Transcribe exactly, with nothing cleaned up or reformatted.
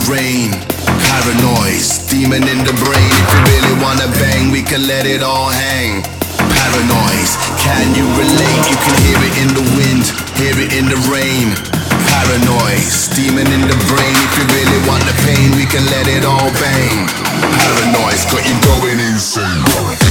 rain. Paranoise, demon in the brain. If you really wanna bang, we can let it all hang. Paranoise, can you relate? You can hear it in the wind, hear it in the rain. Paranoise, demon in the brain. If you really want the pain, we can let it all bang. Paranoise, got you going insane.